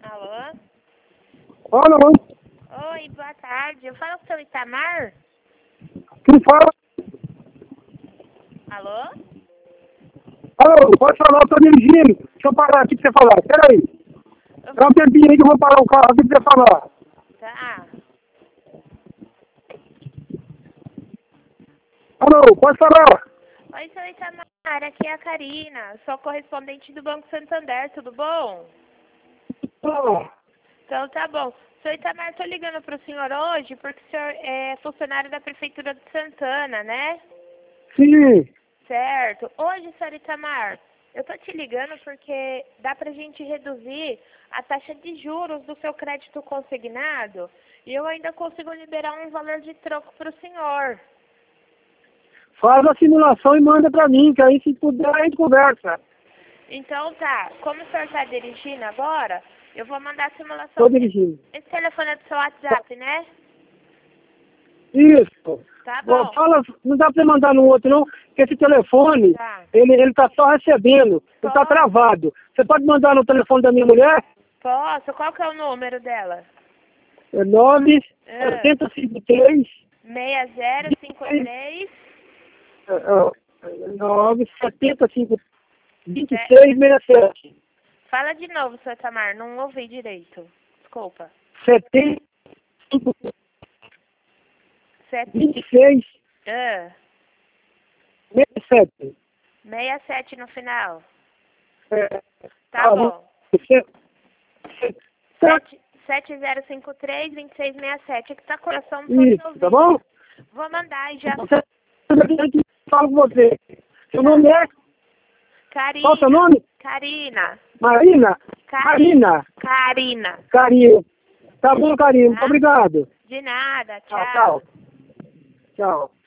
Alô? Alô? Oi, boa tarde. Eu falo com o seu Itamar? Quem fala? Alô? Alô, pode falar, eu tô dirigindo. Deixa eu parar aqui pra você falar. Pera aí. Dá um tempinho aí que eu vou parar o carro aqui pra você falar. Tá. Alô, pode falar. Oi, seu Itamar. Aqui é a Karina. Sou correspondente do Banco Santander. Tudo bom? Alô. Então tá bom. Seu Itamar, tô ligando pro senhor hoje porque o senhor é funcionário da Prefeitura de Santana, né? Sim. Certo. Hoje, senhor Itamar, eu tô te ligando porque dá pra gente reduzir a taxa de juros do seu crédito consignado e eu ainda consigo liberar um valor de troco pro senhor. Faz a simulação e manda pra mim, que aí se puder a gente conversa. Então tá, como o senhor tá dirigindo agora, eu vou mandar a simulação. Tô dirigindo. Esse telefone é do seu WhatsApp, né? Isso. Tá Bom, bom. fala, não dá pra mandar no outro não, porque esse telefone, Tá. ele tá só recebendo, ele tá Posso? travado. Você pode mandar no telefone da minha mulher? Posso? Qual que é o número dela? É 9 Ah, 753 6053 975 2667. Fala de novo, seu Tamar, não ouvi direito. Desculpa. 75 Sete, 26 ah, 67. 67 no final. É, Tá bom. você- tá, 7053-2667. É que tá coração todo isso, ouvido. tá bom? Vou mandar e já. Você, eu falo com você. Seu nome é? Qual o seu Karina. nome? Karina. Marina? Marina. Karina. Carinho. Tá bom, Carinho. Muito Tá? obrigado. De nada. Tchau, Tchau. tchau. Tchau.